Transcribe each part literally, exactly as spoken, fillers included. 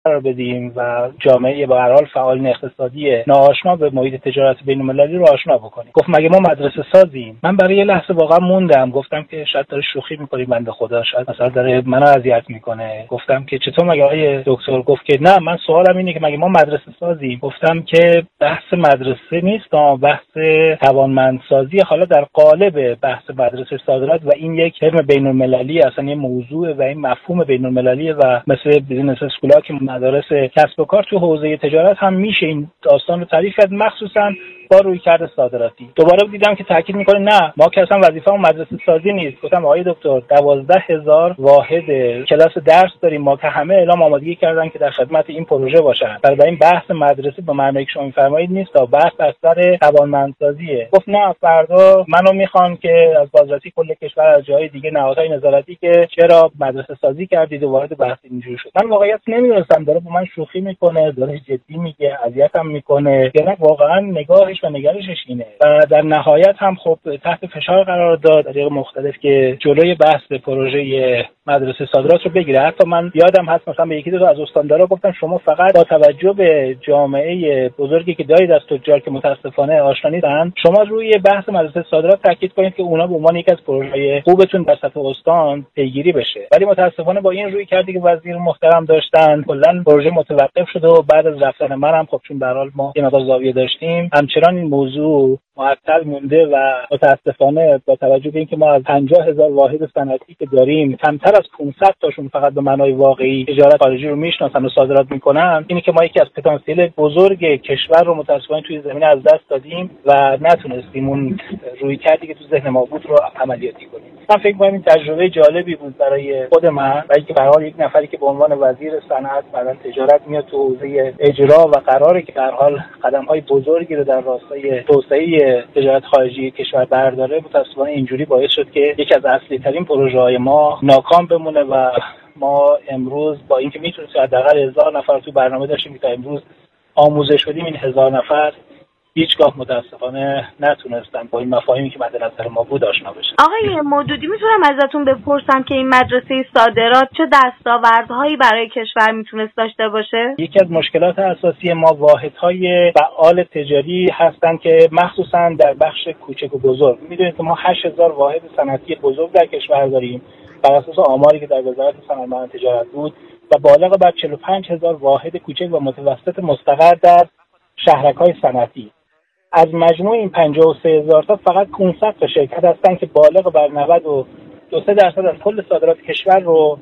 قرار بدیم و جامعه به هر حال فعالین اقتصادی ناآشنا به محیط تجارت بین‌المللی رو آشنا بکنیم. گفت مگه ما مدرسه سازیم؟ من برای یه لحظه واقعا موندم، گفتم که شاید داره شوخی می‌کنی بنده خدا، شاید مثلا داره منو اذیت می‌کنه. گفتم که چطور مگه آقای دکتر؟ گفت که نه، من سوالم اینه که مگه ما مدرسه سازیم؟ گفتم که بحث مدرسه نیست، بحث توانمندسازی، حالا در قالب بحث مدرسه صادرات، و این یک ترم بین‌المللی اصلا یه موضوع و این مفهوم بین‌المللی و مثل بیزینس اسکول‌ها که مدارس کسب و کار تو حوزه تجارت هم میشه این داستان رو تعریف کرد، مخصوصا با رویکرد صادراتی. دوباره دیدم که تاکید میکنه نه ما که اصلا وظیفه‌مون مدرسه سازی نیست. گفتم آقای دکتر دوازده هزار واحد کلاس درس داریم ما که همه اعلام آمادگی کردن که در خدمت این پروژه باشن. برای این بحث مدرسه به معنی که شما می‌فرمایید نیست، تا بحث از سر توانمندسازیه. گفت نه فردا منو میخوان که از بازرسی کل کشور از جای دیگه نهادهای نظارتی که چرا مدرسه سازی کردید و وارد بحث اینجوری شد. من واقعیت نمی‌دونستم داره با من شوخی میکنه، داره جدی میگه، اذیتم میکنه، یا نه واقعا نگاهش و نگرشش اینه. و در نهایت هم خب تحت فشار قرار داد طریق مختلف که جلوی بحث پروژه مدرسه صادرات رو بگیره. حتی من یادم هست مثلا به یکی دو تا از استاندارا گفتم شما فقط با توجه به جامعه بزرگی که دارید از تجار که متاسفانه آشنا نیستن، شما روی بحث مدرسه صادرات تاکید کنید که اونا به عنوان یک از پروژه‌های خوبتون در سطح استان پیگیری بشه. ولی متاسفانه با این روی کردی که وزیر محترم داشتن کلا پروژه متوقف شده و بعد از رفتن منم خب چون به هر حال ما یه مقدار زاویه داشتیم همچنان این موضوع معطل مونده و متاسفانه با توجه به اینکه ما از پنجاه هزار واحد صنعتی که داریم کمتر از پانصد تاشون فقط به معنای واقعی تجارت خارجی رو میشناسن و صادرات میکنن، اینی که ما یکی از پتانسیل بزرگ کشور رو متاسفانه توی زمینه از دست دادیم و نتونستیم اون روی کردی که تو ذهن ما بود رو عملیاتی کنیم. من فکر می‌کنم این تجربه جالبی بود برای خود من، برای اینکه به هر حال یک نفری که به عنوان وزیر صنعت و تجارت میاد تو حوزه اجرا و قراره که به هر حال قدم‌های بزرگی رو در راستای توسعه تجارت خارجی کشور برداره، متأسفانه اینجوری باعث شد که یکی از اصلی ترین پروژه‌های ما ناکام بمونه و ما امروز با اینکه میتونیم حداقل هزار نفر تو برنامه داشتیم که تا امروز آموزش بدیم، این هزار نفر هیچگاه متاسفانه نتونستن با این مفاهیمی که مد نظر ما بود آشنا بشن. آقای مودودی میتونم ازتون بپرسم که این مدرسه صادرات چه دستاوردهایی برای کشور میتونست داشته باشه؟ یکی از مشکلات اساسی ما واحدهای فعال تجاری هستن که مخصوصا در بخش کوچک و بزرگ. میدونید که ما هشت هزار واحد صنعتی بزرگ در کشور داریم بر اساس آماری که در وزارت صنعت و تجارت بود و بالغ بر چهل و پنج هزار واحد کوچک و متوسط مستقر در شهرک‌های صنعتی. از مجموع این پنجاه و سه هزار تا فقط پانصد تا شرکت هستن که بالغ بر نود و دو درصد از کل صادرات کشور رو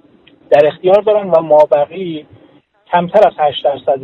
در اختیار دارن و مابقی کمتر از هشت درصد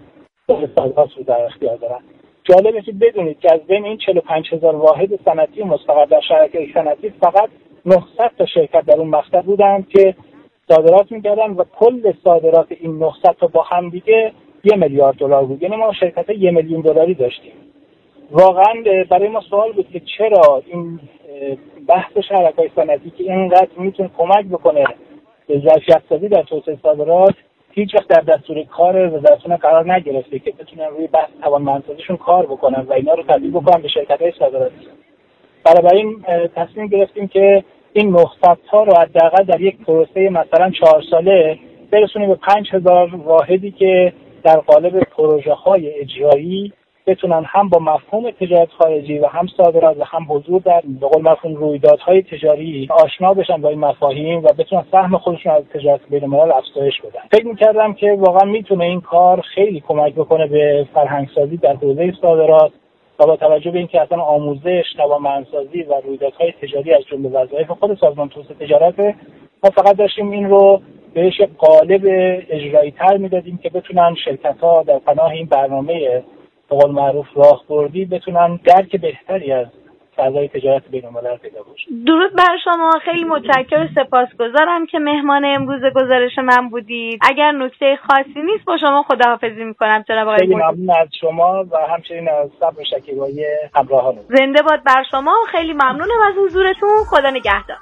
صادرات رو در اختیار دارن. جالبه که بدونید که از بین این چهل و پنج هزار واحد صنعتی مستقر در شرکت‌های صنعتی فقط نهصد تا شرکت در اون مقطع بودن که صادرات می‌کردن و کل صادرات این نهصد تا با هم دیگه یه میلیارد دلار بود. یعنی ما شرکت یه میلیون دلاری داشتیم. واقعا برای ما سوال بود که چرا این بحث شرکت‌های صنعتی که اینقدر میتونه کمک بکنه به ظرفیت سازی در توسعه صادرات هیچ وقت در دستور کار وزارتشون قرار نگرفته که بتونن روی بحث توانمندسازیشون کار بکنن و اینا رو تبدیل بکنن به شرکت‌های صادراتی. برای این تصمیم گرفتیم که این نهصد تا رو حداقل در یک پروسه مثلا چهار ساله برسونیم به پنج هزار واحدی که در قالب پروژه‌های اجرایی بتونن هم با مفهوم تجارت خارجی و هم صادرات و هم حضور در به قول مفهوم رویدادهای تجاری آشنا بشن با این مفاهیم و بتونن سهم خودشون از تجارت بین‌الملل افزایش بدن. فکر می‌کردم که واقعا میتونه این کار خیلی کمک بکنه به فرهنگ‌سازی در حوزه صادرات و با توجه به اینکه اصلا آموزش، توانمندسازی و رویدادهای تجاری از جمله وظایف خود سازمان توسعه تجارت، ما فقط داشتیم این رو بهش قالب اجرایی تر میدادیم که بتونن شرکت‌ها در پناه این برنامه به قول معروف راهبردی بتونن درک بهتری از فضای تجارت بین‌الملل پیدا بشه. درود بر شما، خیلی متشکرم، سپاسگزارم که مهمان امروز گزارش من بودید. اگر نکته خاصی نیست با شما خداحافظی می‌کنم جناب آقای خیلی ممنون از شما و همچنین از صبر و شکیبایی همراهان. زنده باد بر شما، خیلی ممنونم از حضورتون. خدا نگهدار.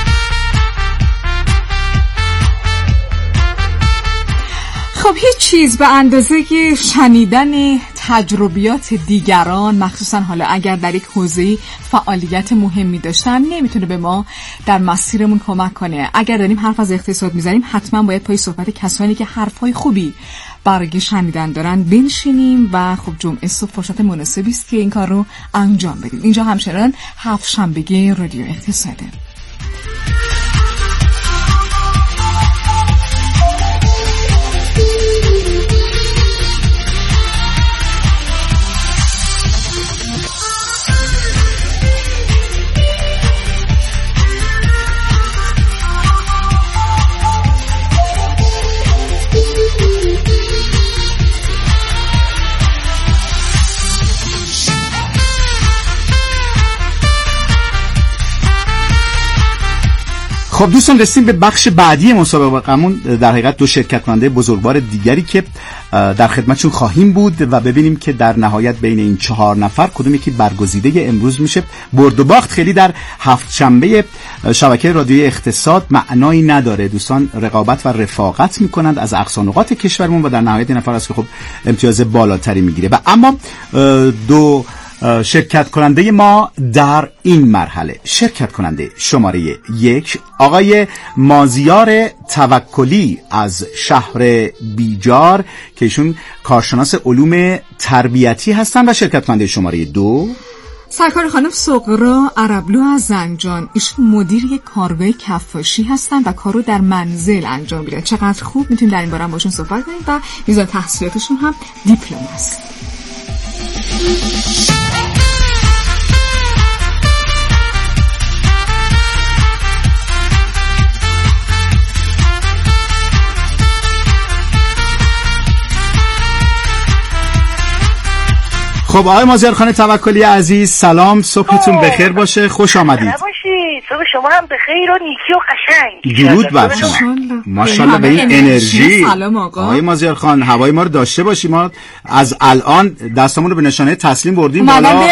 خب هیچ چیز به اندازه که شنیدن تجربیات دیگران، مخصوصا حالا اگر در یک حوزه‌ای فعالیت مهمی داشتن، نمیتونه به ما در مسیرمون کمک کنه. اگر داریم حرف از اقتصاد میزنیم حتما باید پای صحبت کسانی که حرفای خوبی برای شنیدن دارن بنشینیم و خب جمعه صبح فرصت مناسبی است که این کار رو انجام بدیم. اینجا همچنان هفت شنبگی رادیو اقتصاده. خب دوستان، رسیدیم به بخش بعدی مسابقه‌مون، در حقیقت دو شرکت کننده بزرگوار دیگری که در خدمتشون خواهیم بود و ببینیم که در نهایت بین این چهار نفر کدوم یکی برگزیده امروز میشه. برد و باخت خیلی در هفت شنبه شبکه رادیوی اقتصاد معنایی نداره. دوستان رقابت و رفاقت میکنند از اقصا نقاط کشورمون و در نهایت این نفر است که خب امتیاز بالاتری میگیره. و اما دو شرکت کننده ما در این مرحله، شرکت کننده شماره یک آقای مازیار توکلی از شهر بیجار که ایشون کارشناس علوم تربیتی هستن، و شرکت کننده شماره دو سرکار خانم سغرا عربلو از زنجان. ایشون مدیر یک کارگاه کفاشی هستن و کارو در منزل انجام میدن. چقدر خوب، میتونیم در این باره باشون صحبت کنیم و میزان تحصیلاتشون هم دیپلم است. خب آقای مازیار خان توکلی عزیز، سلام، صبحتون بخیر باشه، خوش آمدید. صبح شما هم بخیر و نیکی و قشنگ. درود بر شما. ماشاءالله به این انرژی. سلام آقا. آقای مازیار خان، هوای ما رو داشته باشیم. ما از الان دستمون رو به نشانه تسلیم بردیم بالا. بله.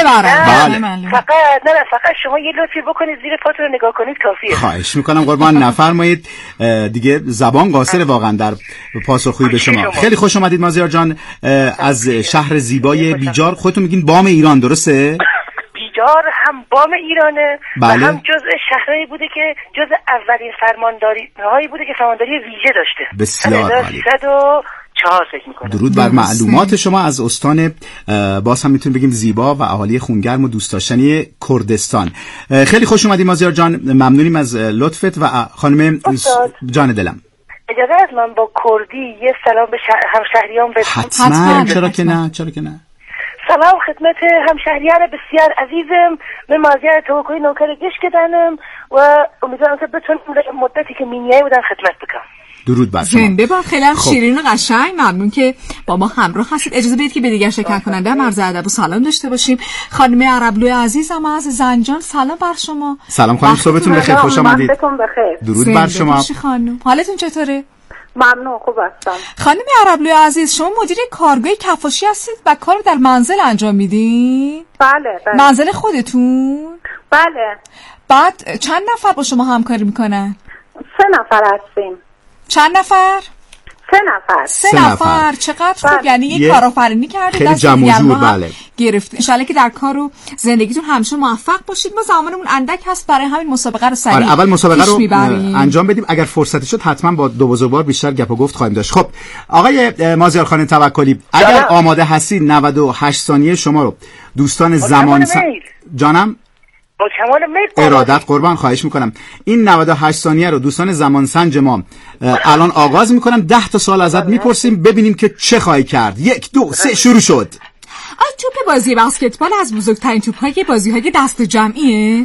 فقط نه فقط شما یه لطفی بکنید زیر پاتون رو نگاه کنید کافیه. خواهش میکنم قربان، نفرمایید. دیگه زبان قاصر واقعا در پاسخگویی به شما. خیلی خوش اومدید مازیار جان از شهر زیبای بیجار. خودتون میگین بام ایران، درسته؟ بیجار هم بام ایرانه بله. و هم جزء شهرهایی بوده که جزء اولین فرمانداری هایی بوده که فرمانداری ویژه داشته. بسیار عالی. سیصد و چهار فکر میکنم. درود بر معلومات شما از استان، باز هم میتونیم بگیم زیبا و اهالی خونگرم و دوست داشتنی کردستان. خیلی خوش اومدی مازیار جان، ممنونیم از لطفت. و خانم جان دلم، اجازه است من با کردی یه سلام به همشهریان بدم؟ حتما. چرا که نه، چرا که نه. سلام خدمت همشهریان بسیار عزیزم، من مازیار توکلی نوکر گشکدنم و امیدوارم که بتونم مدتی که مینیایی بودن خدمت بکنم. درود بر شما. زنده با. خیلی خب. شیرین و قشنگ، ممنون که با ما همراه هستید. اجازه بدید که به دیگر شرکت کننده هم عرض ادب و سلام داشته باشیم. خانم عربلو عزیزم از زنجان، سلام بر شما. سلام خانم، صبحتون بخیر، خوش آمدید. وقتتون بخیر. درود بر شما خانم. حالتون چطوره؟ ممنون، خوب هستم. خانم عربلو عزیز، شما مدیر کارگاه کفاشی هستید و کار در منزل انجام میدین؟ بله بله. منزل خودتون؟ بله. بعد چند نفر با شما همکاری میکنن؟ سه نفر هستیم. چند نفر؟ سه نفر. سه, سه نفر. نفر چقدر خوب. یعنی یک کارآفرینی کردید، خیلی جمع و جور. بله. گرفت. ان شاءالله که در کار و زندگیتون همیشه موفق باشید. ما زمانمون اندک هست، برای همین مسابقه رو سریع آره، اول مسابقه رو میبریم. انجام بدیم. اگر فرصتی شد حتما با دو بزرگوار بیشتر گپ و گفت خواهیم داشت. خب آقای مازیار خان توکلی، اگر آماده هستید نود و هشت ثانیه شما رو دوستان زمان س... جانم با کمال میل ارادت قربان، خواهش میکنم. این نود و هشت ثانیه رو دوستان زمان سنج ما الان آغاز میکنم. ده تا سوال ازت میپرسیم، ببینیم که چه خواهی کرد. یک دو سه شروع شد. آیا توپ بازی بسکتبال از بزرگترین توپ‌های بازی‌های دست جمعیه؟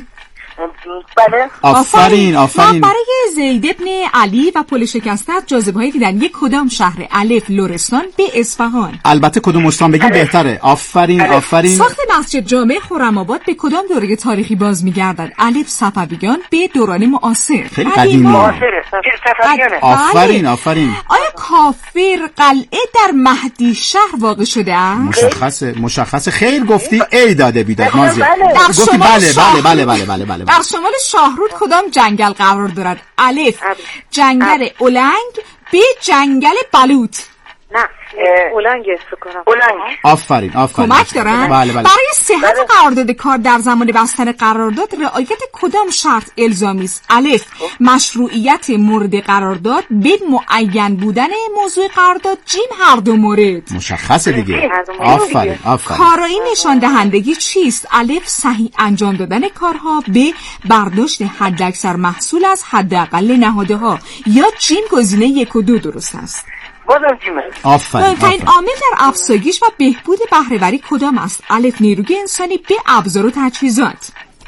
بله. آفرین آفرین. من برای زید ابن علی و پل شکسته جاذبه‌های دیدن یک کدام شهر الف لرستان به اصفهان؟ البته کدوم استان بگیم بهتره. آفرین آفرین. ساخت مسجد جامع خرم‌آباد به کدام دوره تاریخی باز می‌گردد؟ الف صفویان، به دوران معاصر. خیلی قدیمی. معاصره. صفویانه. آفرین آفرین. آیا کافر قلعه در مهدی شهر واقع شده است؟ مشخصه مشخصه. خیر گفتی، ای داده بیداد مازیار. گفتی بله بله بله بله بله بله. در شمال شاهرود کدام جنگل قرار دارد؟ الف جنگل اولنگ، ب جنگل بلوط. نه اولنگ فکر کنم. اولنگ. آفرین آفرین. کمک دارن؟ بله بله. برای صحت قرارداد کار در زمان بستن قرارداد رعایت کدام شرط الزامی است؟ الف مشروعیت مورد قرارداد، ب معین بودن موضوع قرارداد، جیم هر دو مورد. مشخصه دیگه. آفرین آفرین. کارایی نشان دهندگی چیست؟ الف صحیح انجام دادن کارها، ب برداشت حداکثر محصول از حداقل نهاده ها، یا جیم گزینه یک و دو درست است. بازم جیمه. آفرین. مهمترین عامل در افزایش و بهبود بهره‌وری کدام است؟ الف نیروی انسانی، ب ابزار و تجهیزات.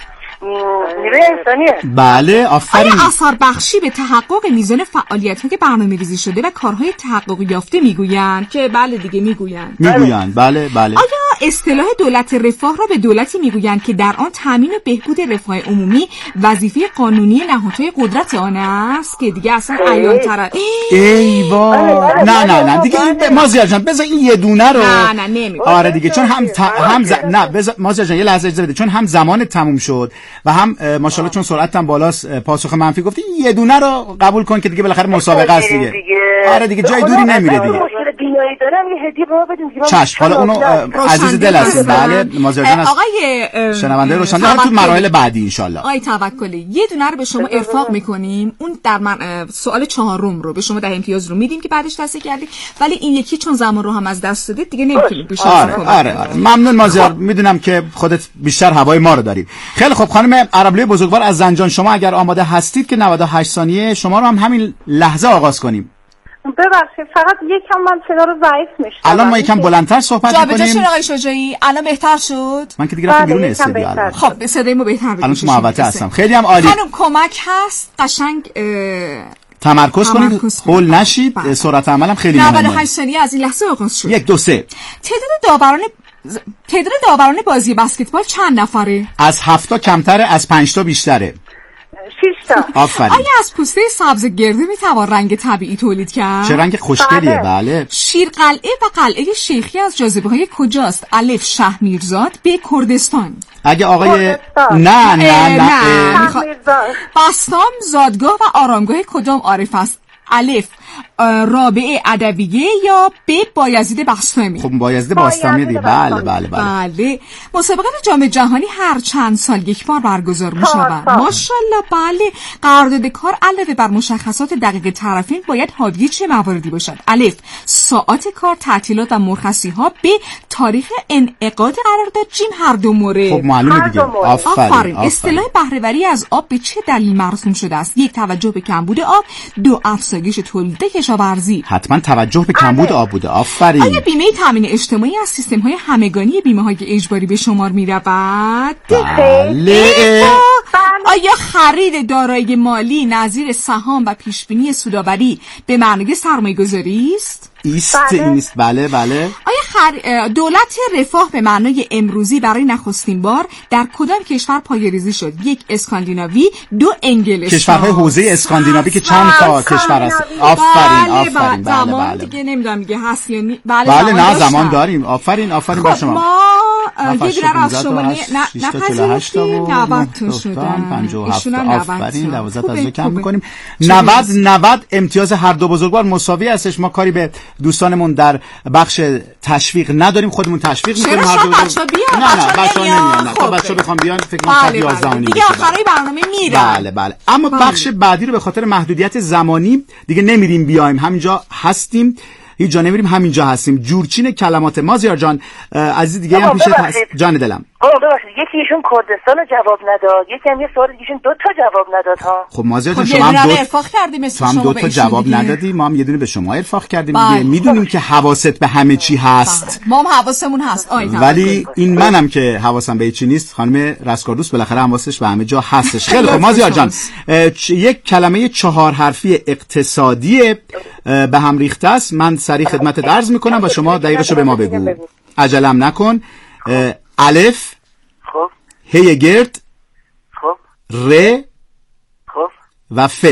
نیروی انسانیه. بله آفرین. آیا اثر بخشی به تحقق میزان فعالیت‌ها که برنامه‌ریزی شده و کارهای تحقق یافته میگویند؟ که بله دیگه میگویند. میگویند بله بله. آیا اصطلاح دولت رفاه را به دولتی میگویند که در آن تامین و بهبود رفاه عمومی وظیفه قانونی نهادهای قدرت آن است؟ که دیگه اصلا عیان تر. ای وای. نه نه نه دیگه این مازیار جان بذار این یه دونه رو. نه نه نمیگم. آره دیگه چون هم ت... هم ز... نه بذار مازیار جان یه لحظه اجازه بده، چون هم زمان تموم شد و هم ماشاءالله چون سرعت هم بالاست پاسخ منفی گفتی، یه دونه رو قبول کن که دیگه بالاخره مسابقه است دیگه. آره دیگه جای دوری نمیره دیگه. مشکل بینایی دارم یه هدیه به ما بدین دیگه. چشم حالا اونو عزیز دل هستید. بله مازیار جان آقای شنونده روشنده تو مراحل بعدی ان شاء الله. آقای توکلی یه دونه رو به شما ارفاق میکنیم، اون در من سوال چهارم رو به شما ده امتیاز رو میدیم که بعدش تصحیح کردید، ولی این یکی چون زمان رو هم از دست دادید دیگه نمیتونید بیشتر. آره آره آره ممنون مازیار، میدونم که خودت بیشتر هوای ما رو داری. خیلی خب خانم عربلوی بزرگوار از زنجان، شما اگر آماده هستید که نود و هشت ثانیه شما رو هم همین لحظه آغاز کنیم. ببخشید فقط یکم من صدا رو ضعیف میشم. الان ما یکم بلندتر صحبت می‌کنیم. جابجا شد آقای شجاعی، الان بهتر شد. من که دیگه رفتم بیرون استودیو الان. خب صدایمو بهتر بگید. الان تو محوطه هستم. خیلی هم عالی. خانم کمک هست، قشنگ تمرکز کنید، هول نشید، سرعت عملم خیلی مهمه. نود و هشت ثانیه از این لحظه آغاز شد. یک دو سه. تعداد داوران تعداد داوران بازی بسکتبال چند نفره؟ از هفت تا کمتره، از پنج تا بیشتره. شش تا. آفرین. آیا از پوسته سبز گرده میتوان رنگ طبیعی تولید کرد؟ چه رنگ خوشگلیه. بله. شیرقلعه و قلعه شیخی از جاذبه‌های کجاست؟ الف شهمیرزاد، ب کردستان. اگه آقای کردستان. نه نه نه, نه. شهمیرزاد. بستام زادگاه و آرامگاه کدام عارف است؟ الف رابعه ادویه یا ب بایزید بستامی. خب بایزید بستامی دیگه. بله بله بله. بله. مسابقات جام جهانی هر چند سال یک بار برگزار می شود؟ ماشاءالله. بله. قرارداد کار علاوه بر مشخصات دقیق طرفین باید حاوی چه مواردی باشد؟ الف ساعات کار، تعطیلات و مرخصی ها، ب تاریخ انعقاد قرارداد، جیم هر دو مورد. خب معلومه دیگه. آفرین. اصطلاح بهره‌وری از آب به چه دلیل مرسوم شده است؟ یک توجه به کمبود آب، دو افزایش تولید کشاورزی. حتما توجه به کمبود آب بوده. آفرین. آیا بیمه تامین اجتماعی از سیستم‌های همگانی بیمه‌های اجباری به شمار می‌رود؟ بله. آیا خرید دارایی مالی نظیر سهام و پیشبینی سودآوری به معنای سرمایه‌گذاری است؟ ایست اینست. بله بله. آیا خر... دولت رفاه به معنای امروزی برای نخستین بار در کدام کشور پایه‌ریزی شد؟ یک اسکاندیناوی، دو انگلستان. کشورهای حوزه اسکاندیناوی که چند تا کشور هست. آفرین آفرین. بله زمان بله. دیگه نمیدونم دیگه هست یا نی... بله, بله نه زمان داریم. آفرین آفرین با شما. ما یه دونه از شما نه نپذیرفتیم. نود تا شدن. ایشون هم آفرین. دوازده تا از کم می‌کنیم. نود نود امتیاز هر دو بزرگوار مساوی هستش. ما کاری به دوستانمون در بخش تشویق نداریم، خودمون تشویق می‌کنیم. هر دو بزرگ... نه نه بچه‌ها نمیان. نه تا بچه‌ها بخوام بیان فکر کنم یازده و نیم دیگه آخرای برنامه میره. بله بله. اما بخش بعدی رو به خاطر محدودیت زمانی دیگه نمیریم بیایم، همینجا هستیم، هیچ جا نمیریم، همینجا هستیم. جورچین کلمات مازیار جان عزیز دیگه هم پیشت هست. جان دلم. آه ببخشید یکی ایشون کردستان رو جواب نداد، یکی هم یه سوال دیگهشون دو تا جواب نداد ها. خب مازیار جان خب شما هم دو ارفاق کردیم، شما هم دو تا جواب ندادی، ما هم یه دونه به شما ارفاق کردیم دیگه. میدونیم که حواست به همه چی هست. ما هم حواسمون هست. ولی این منم که حواسم به چی نیست. خانم رسکاردوس بالاخره حواسش به همه جا هستش. خیلی خب مازیار جان یک کلمه چهار حرفی اقتصادی به هم ریخته است. من سریع خدمتت عرض میکنم و شما دقیقشو به ما بگو. عجلم نکن. الف خب هی گرد خب ر خب و ف.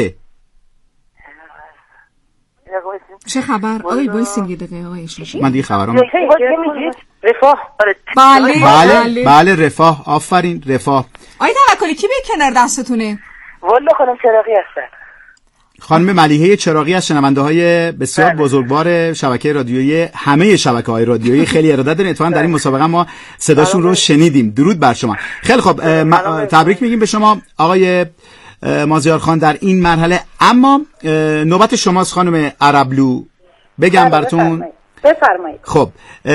چه خبر؟ آقای وایسین یه دقیقه آقای شیشی. من دیگه خبرام. رفاه. بله بله بله رفاه. آفرین رفاه. آقای توکلی کی به کنار دستتونه؟ والله خانم چراغی هستن. خانم ملیحه چراغی از شنونده‌های بسیار بله. بزرگوار شبکه رادیویی همه شبکه‌های رادیویی خیلی ارادت دارین. اتفاقا در این مسابقه ما صداشون رو شنیدیم. درود بر شما. خیلی خب تبریک میگیم به شما آقای مازیار خان در این مرحله. اما نوبت شماست خانم عربلو، بگم براتون. بفرمایید. خب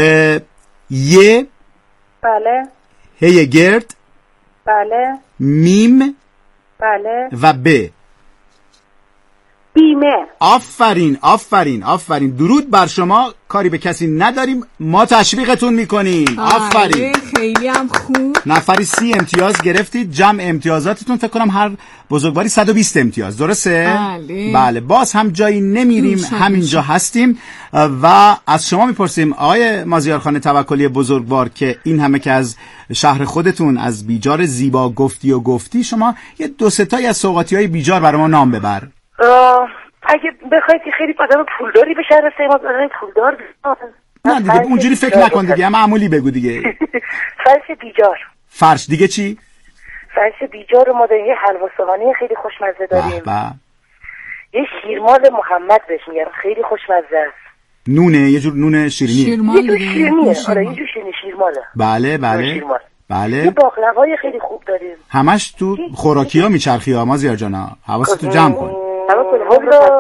ی بله هی گرد بله میم بله و ب بیمه. آفرین آفرین آفرین. درود بر شما. کاری به کسی نداریم، ما تشویقتون میکنیم. آفرین، خیلی هم خوب. نفری سی امتیاز گرفتید. جمع امتیازاتتون فکر کنم هر بزرگواری صد و بیست امتیاز، درسته؟ بله بله. باز هم جایی نمیریم، همینجا هستیم و از شما میپرسیم آقای مازیار خان توکلی بزرگوار که این همه که از شهر خودتون از بیجار زیبا گفتی و گفتی، شما یه دو سه تایی از سوغاتی‌های بیجار برای ما نام ببر. اگه بخواید که خیلی آدم پولداری به شهر سیما آدم پولدار نه دیگه اونجوری فکر نکن دیگه، معمولی بگو دیگه. فرش بیجار. فرش دیگه چی؟ فرش بیجار رو ما داریم، یه حلوا سوهانی خیلی خوشمزه داریم. بله. یه شیرمال محمد بهش میگن، خیلی خوشمزه است. نونه، یه جور نون شیرینی. شیرمال یه جور شیرینیه. آره یه جور شیرینی شیرماله. بله بله. شیرمال. بله. یه باقلوای خیلی خوب داریم. همش تو خوراکی‌ها میچرخی ها مازیار جانا. حواستو جمع کن. حالا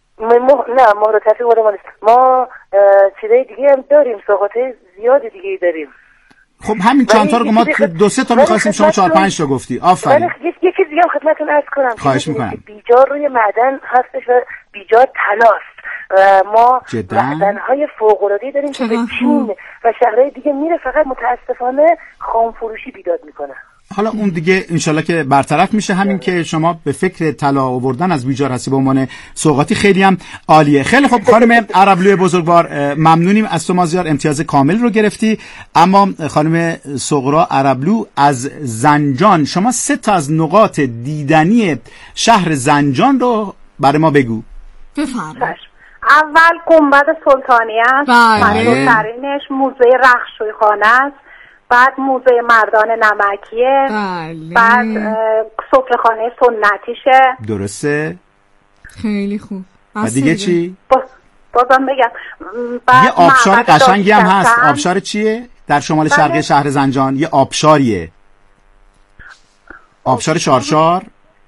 نه ما رو تفریح وارد ما نیست. ما چیزای دیگه هم داریم، سوغاته زیادی دیگه داریم. خب همین چند تا رو ما دو سه تا می‌خواستیم، شما چهار پنج تا گفتی. آفرین. یه چیز دیگه هم خدمتتون عرض کنم. خواهش می‌کنم. بیجار روی معدن هستش و بیجار طلاست. ما معدن‌های فوق‌العاده‌ای داریم که به چین و شهرهای دیگه میره، فقط متاسفانه خام فروشی بیداد میکنه. حالا اون دیگه انشالله که برطرف میشه. همین که شما به فکر طلا آوردن از بیجار هستی به عنوان سوغاتی خیلی هم عالیه. خیلی خب خانم عربلو بزرگوار، ممنونیم از تو مازیار، امتیاز کامل رو گرفتی. اما خانم سغرا عربلو از زنجان، شما سه تا از نقاط دیدنی شهر زنجان رو برای ما بگو. بفرمایید. اول گنبد سلطانی است، بزرگترینش موزه رخشویخانه است، بعد موزه مردان نمکیه، بله. بعد سفره‌خانه سنتیشه. درسته. خیلی خوب. و دیگه چی؟ باز بازم بگم بعد یه آبشار قشنگی هم هست. آبشار چیه؟ در شمال شرقی بله. شهر زنجان یه آبشاریه، آبشار شارشار.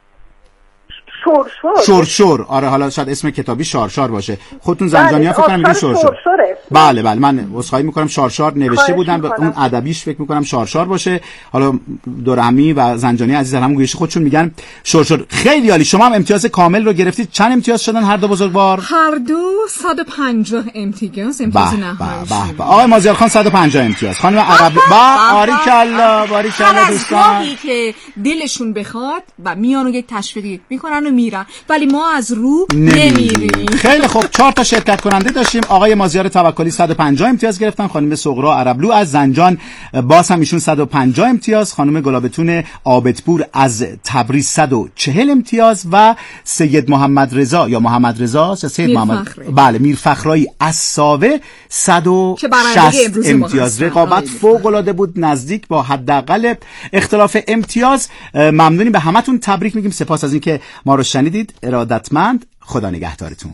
شورشور شورشور آره، حالا شاید اسم کتابی شارشار باشه. خودتون زنجانی ها فکر کنم میگن شورشور. بله بله، من عذرخواهی میکنم، شارشار نوشته بودن، به اون ادبیش فکر میکنم شارشار باشه. حالا دورمی و زنجانی عزیز هم گویش خودشون میگن شورشور. خیلی عالی. شما هم امتیاز کامل رو گرفتید. چند امتیاز شدن هر دو بزرگوار؟ هر دو صد و پنجاه امتیاز. امتیاز نهایی. آقای مازیار خان صد و پنجاه امتیاز، خانم عربی با باریکالله باریکالله دوستان که دلشون بخواد و میان و یک تشویقی میکنن و میرن، ولی ما از رو نمیریم. خیلی خوب. چهار تا شرکت کننده داشتیم. آقای مازیار توکلی صد و پنجاه امتیاز گرفتن، خانم سغرا عربلو از زنجان باز هم ایشون صد و پنجاه امتیاز، خانم گلابتون عابدپور از تبریز صد و چهل امتیاز و سید محمد رضا یا محمد رضا یا سید محمد فخری. بله میر فخرایی از ساوه صد و شصت امتیاز. رقابت فوق العاده بود، نزدیک با حداقل اختلاف امتیاز. ممنونیم، به همتون تبریک میگیم. سپاس از اینکه ما رو شنیدید. ارادتمند. خدا نگهدارتون.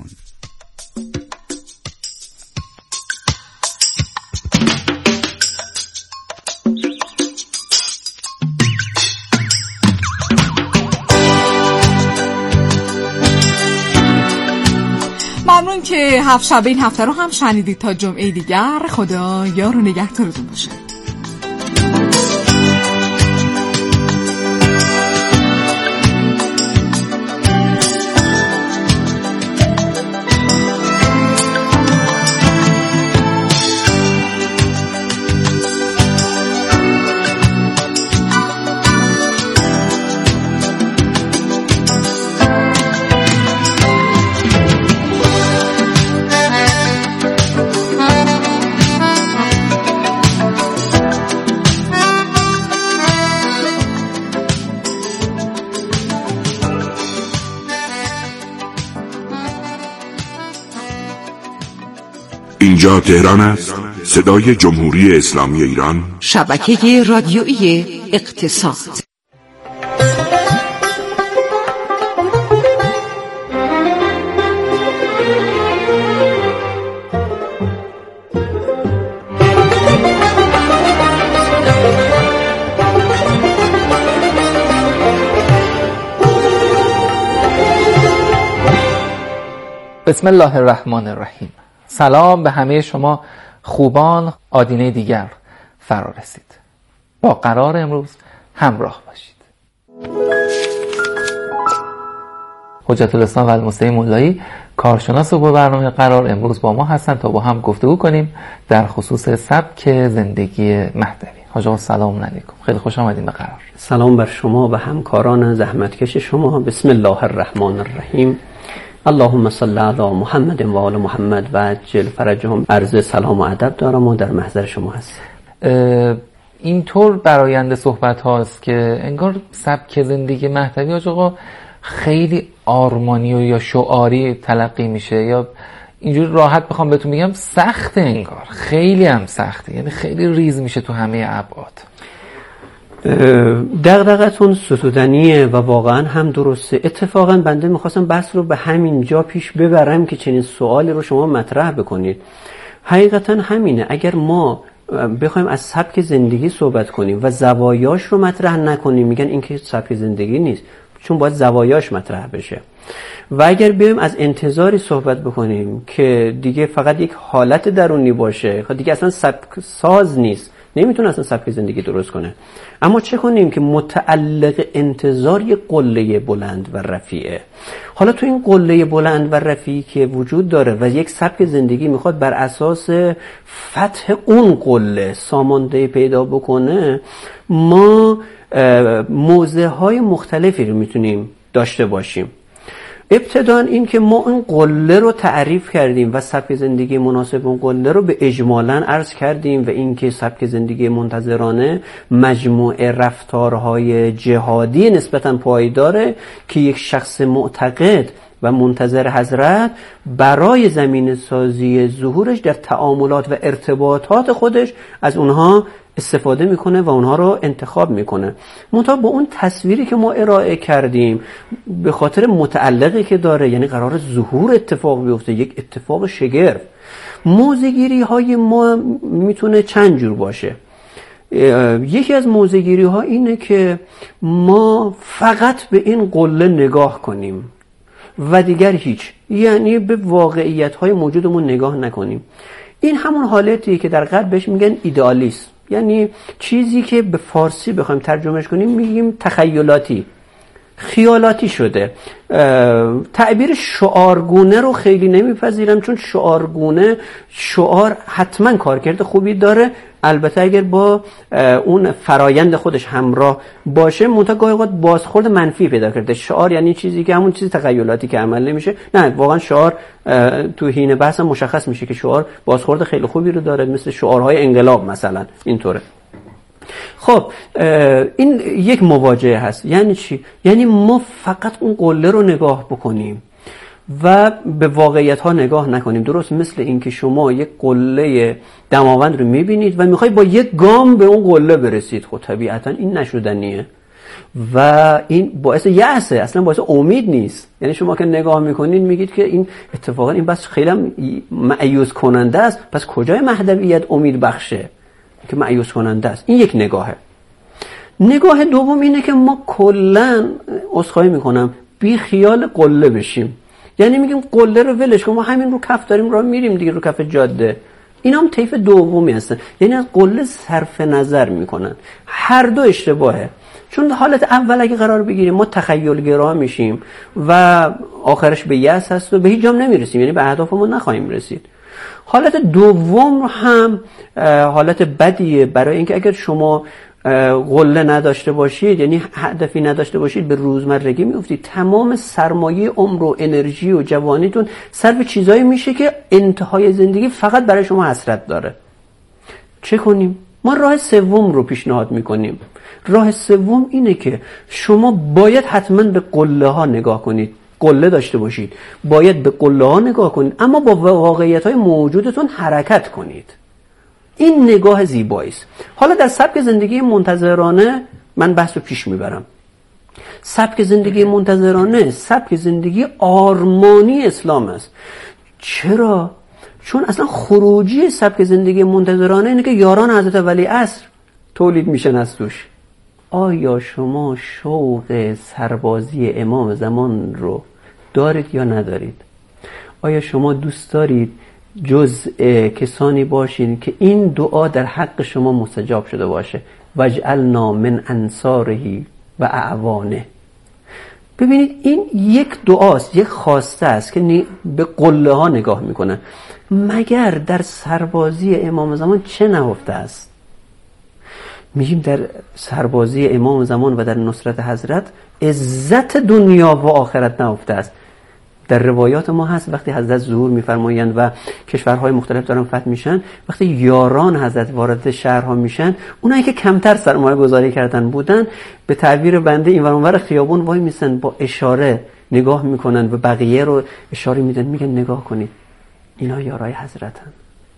ممنون که هفت شب این هفته رو هم شنیدید. تا جمعه دیگر خدا یار و نگهدارتون باشه. اینجا تهران است، صدای جمهوری اسلامی ایران، شبکه رادیویی اقتصاد. بسم الله الرحمن الرحیم. سلام به همه شما خوبان. آدینه دیگر فرا رسید. با قرار امروز همراه باشید. حجت الاسلام و المسلمین مولایی کارشناس و برنامه قرار امروز با ما هستن تا با هم گفتگو کنیم در خصوص سبک زندگی مهدوی. حاج آقا سلام علیکم، خیلی خوش آمدید به قرار. سلام بر شما و همکاران زحمتکش شما. بسم الله الرحمن الرحیم. اللهم صل علی محمد و آل محمد و عجل فرجهم. عرض سلام و ادب دارم و در محضر شما هست. اینطور براینده صحبت هاست که انگار سبک زندگی مهدوی حاج آقا خیلی آرمانی و یا شعاری تلقی میشه، یا اینجوری راحت بخوام بهتون بگم سخته، انگار خیلی هم سخته، یعنی خیلی ریز میشه تو همه ابعاد. دغدغتون ستودنیه و واقعا هم درسته. اتفاقا بنده میخواستم بحث رو به همین جا پیش ببرم که چنین سوالی رو شما مطرح بکنید. حقیقتا همینه. اگر ما بخوایم از سبک زندگی صحبت کنیم و زوایاش رو مطرح نکنیم، میگن این که سبک زندگی نیست، چون باید زوایاش مطرح بشه. و اگر بیایم از انتظاری صحبت بکنیم که دیگه فقط یک حالت درونی باشه، دیگه اصلا سبک ساز نیست، نمیتونه اصلا سبک زندگی درست کنه. اما چه کنیم که متعلق انتظار یک قله بلند و رفیعه. حالا تو این قله بلند و رفیعی که وجود داره و یک سبک زندگی میخواد بر اساس فتح اون قله ساماندهی پیدا بکنه، ما موضع های مختلفی رو میتونیم داشته باشیم. ابتداً این که ما اون قله رو تعریف کردیم و سبک زندگی مناسب اون قله رو به اجمالاً عرض کردیم و این که سبک زندگی منتظرانه مجموعه رفتارهای جهادی نسبتاً پایداره که یک شخص معتقد و منتظر حضرت برای زمین سازی ظهورش در تعاملات و ارتباطات خودش از اونها استفاده میکنه و اونها رو انتخاب میکنه. منتها با اون تصویری که ما ارائه کردیم به خاطر متعلقی که داره، یعنی قرار ظهور اتفاق بیفته، یک اتفاق شگرف. موضع‌گیری های ما میتونه چند جور باشه. یکی از موضع‌گیری ها اینه که ما فقط به این قله نگاه کنیم و دیگر هیچ، یعنی به واقعیت های موجودمون نگاه نکنیم. این همون حالتیه که در غرب بهش میگن ایدئالیسم، یعنی چیزی که به فارسی بخوایم ترجمهش کنیم میگیم تخیلاتی، خیالاتی شده. تعبیر شعارگونه رو خیلی نمیپذیرم، چون شعارگونه شعار حتما کارکرد خوبی داره، البته اگر با اون فرایند خودش همراه باشه، منتها گاهی اوقات بازخورد منفی پیدا کرده. شعار یعنی چیزی که همون چیز تخیلاتی که عمل نمیشه. نه، واقعا شعار تو حین بحث مشخص میشه که شعار بازخورد خیلی خوبی رو داره، مثل شعارهای انقلاب مثلا اینطوره. خب این یک مواجهه هست. یعنی چی؟ یعنی ما فقط اون قله رو نگاه بکنیم و به واقعیت ها نگاه نکنیم. درست مثل این که شما یک قله دماوند رو میبینید و میخوای با یک گام به اون قله برسید. خب طبیعتا این نشدنیه و این باعث یأسه، اصلا باعث امید نیست. یعنی شما که نگاه میکنید میگید که این اتفاقا این بس خیلی مایوس کننده است، پس کجای مهدویت امید بخشه که مایوس کننده است؟ این یک نگاهه. نگاه دوم اینه که ما کلا عذرخواهی میکنم بی خیال قله بشیم. یعنی میگیم قله رو ولش کن، ما همین رو کف داریم راه میریم دیگه، رو کف جاده. این هم طیف دومی هستن، یعنی از قله صرف نظر میکنن. هر دو اشتباهه، چون حالت اول اگه قرار بگیریم ما تخیلگرا میشیم و آخرش به یأس هست و به هیچ جام نمیرسیم، یعنی به اهدافمون نخواهیم رسید. حالت دوم هم حالت بدیه، برای اینکه اگر شما قله نداشته باشید، یعنی هدفی نداشته باشید، به روزمرگی میافتید. تمام سرمایه عمر و انرژی و جوانیتون صرف چیزایی میشه که انتهای زندگی فقط برای شما حسرت داره. چه کنیم؟ ما راه سوم رو پیشنهاد میکنیم. راه سوم اینه که شما باید حتما به قله ها نگاه کنید، قله داشته باشید، باید به قله ها نگاه کنید، اما با واقعیت های موجودتون حرکت کنید. این نگاه زیبایی است. حالا در سبک زندگی منتظرانه من بحث رو پیش میبرم. سبک زندگی منتظرانه سبک زندگی آرمانی اسلام است. چرا؟ چون اصلا خروجی سبک زندگی منتظرانه اینه که یاران حضرت ولی عصر تولید میشن از توش. آیا شما شوق سربازی امام زمان رو دارید یا ندارید؟ آیا شما دوست دارید جزء کسانی باشین که این دعا در حق شما مستجاب شده باشه؟ وجعلنا من انصاره و اعوانه. ببینید این یک دعاست، یک خواسته است که به قله ها نگاه میکنن. مگر در سربازی امام زمان چه نهفته است؟ میگیم در سربازی امام زمان و در نصرت حضرت عزت دنیا و آخرت نهفته است. در روایات ما هست وقتی حضرت ظهور میفرمایند و کشورهای مختلف دارن فتح میشن، وقتی یاران حضرت وارد شهرها میشن، اونایی که کمتر سرمایه گذاری کردن بودن به تعبیر بنده این ور اون ور خیابون وای میسن، با اشاره نگاه میکنن و بقیه رو اشاره میدن، میگن نگاه کنید اینا یارای حضرتن،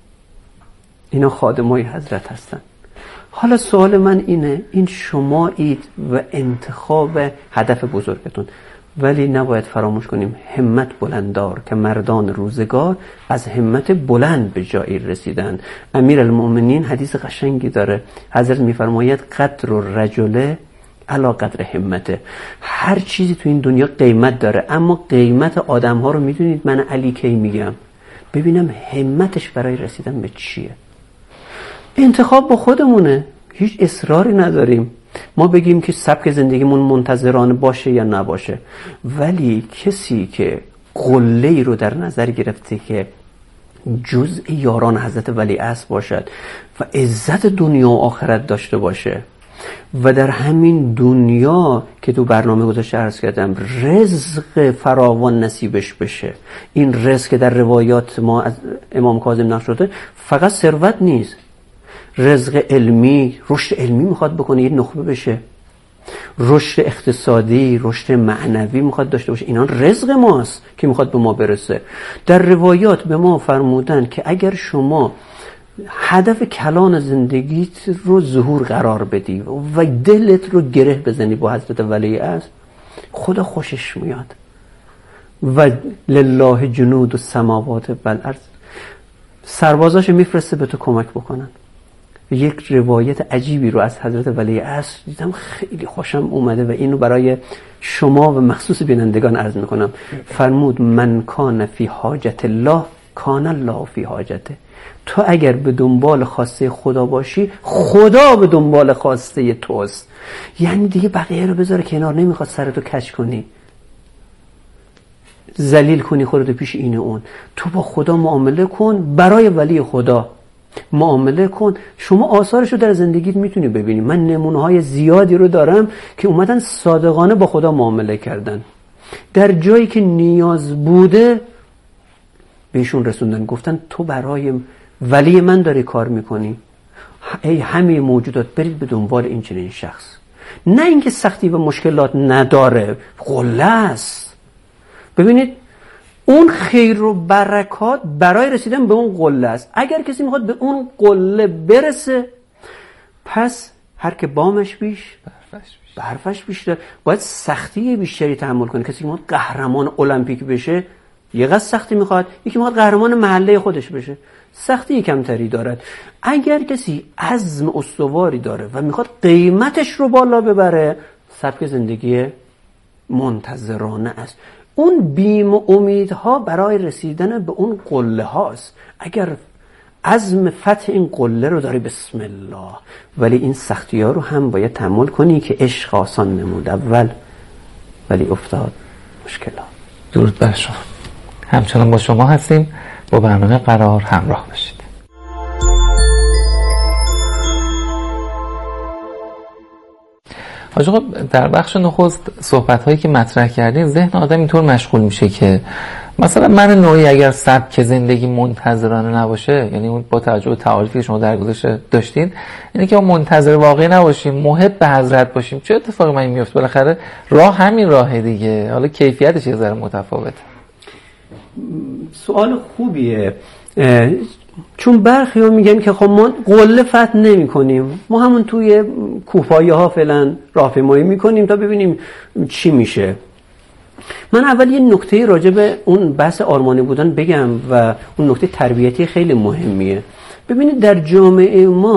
اینا خادمای حضرت هستن. حالا سوال من اینه، این شمایید و انتخاب هدف بزرگتون، ولی نباید فراموش کنیم همت بلندار که مردان روزگار از همت بلند به جایی رسیدن. امیرالمؤمنین حدیث قشنگی داره، حضرت میفرماید قدر الرجل علی قدر همته. هر چیزی تو این دنیا قیمت داره، اما قیمت آدم ها رو میدونید من علی کی میگم؟ ببینم همتش برای رسیدن به چیه. انتخاب با خودمونه، هیچ اصراری نداریم ما بگیم که سبک زندگیمون منتظرانه باشه یا نباشه، ولی کسی که قله‌ای رو در نظر گرفته که جزء یاران حضرت ولیعصر باشد و عزت دنیا و آخرت داشته باشه و در همین دنیا که تو برنامه گذاشته عرض کردم رزق فراوان نصیبش بشه، این رزق که در روایات ما از امام کاظم نقل شده فقط ثروت نیست، رزق علمی، رشد علمی میخواد بکنه، یه نخبه بشه، رشد اقتصادی، رشد معنوی میخواد داشته باشه، اینا رزق ماست که میخواد به ما برسه. در روایات به ما فرمودن که اگر شما هدف کلان زندگیت رو ظهور قرار بدی و دلت رو گره بزنی با حضرت ولیعصر، خدا خوشش میاد. و لله جنود السماوات والارض، سربازاشو میفرسته به تو کمک بکنن. یک روایت عجیبی رو از حضرت ولیعصر دیدم خیلی خوشم اومده و اینو برای شما و مخصوص بینندگان عرض میکنم. فرمود من کان فی حاجت الله کان الله فی حاجته. تو اگر به دنبال خواسته خدا باشی، خدا به دنبال خواسته توست. یعنی دیگه بقیه رو بذاره کنار، نمیخواد سرتو کج کنی، ذلیل کنی خودتو پیش این اون. تو با خدا معامله کن، برای ولی خدا معامله کن. شما آثارشو در زندگیت میتونی ببینی. من نمونه‌های زیادی رو دارم که اومدن صادقانه با خدا معامله کردن، در جایی که نیاز بوده بهشون رسوندن، گفتن تو برای ولی من داری کار میکنی، ای همه موجودات برید به دنبال این چنین شخص. نه اینکه سختی و مشکلات نداره، قله است. ببینید اون خیر و برکات برای رسیدن به اون قله است. اگر کسی میخواد به اون قله برسه، پس هر که بامش بیش برفش بیشتر، باید سختی بیشتری تحمل کنه. کسی که میخواد قهرمان المپیک بشه یه قدر سختی میخواد، یکی میخواد قهرمان محله خودش بشه سختی کمتری دارد. اگر کسی عزم استواری داره و میخواد قیمتش رو بالا ببره، سبک زندگی منتظرانه است. اون بیم و امیدها برای رسیدن به اون قله هاست. اگر عزم فتح این قله رو داری، بسم الله. ولی این سختی ها رو هم باید تحمل کنی که عشق آسان نمود اول، ولی افتاد مشکلات. درود بر شما. همچنان با شما هستیم، با برنامه قرار همراه باشید. حاج آقا، در بخش نخست صحبت هایی که مطرح کردین، ذهن آدم اینطور مشغول میشه که مثلا من نوعی اگر سبک زندگی منتظرانه نباشه، یعنی با توجه به تعاریفی که شما در گذشته داشتین، یعنی که ما منتظر واقعی نباشیم، محب به حضرت باشیم، چه اتفاقی من میفته؟ بالاخره راه همین راهه دیگه، حالا کیفیتش یه ذره متفاوته. سوال خوبیه، چون برخی ها میگن که خب ما قله فتح نمی کنیم، ما همون توی کوهپایه ها فعلا راهپیمایی میکنیم تا ببینیم چی میشه. من اول یه نکته راجع به اون بحث آرمانی بودن بگم و اون نکته تربیتی خیلی مهمیه. ببینید در جامعه ما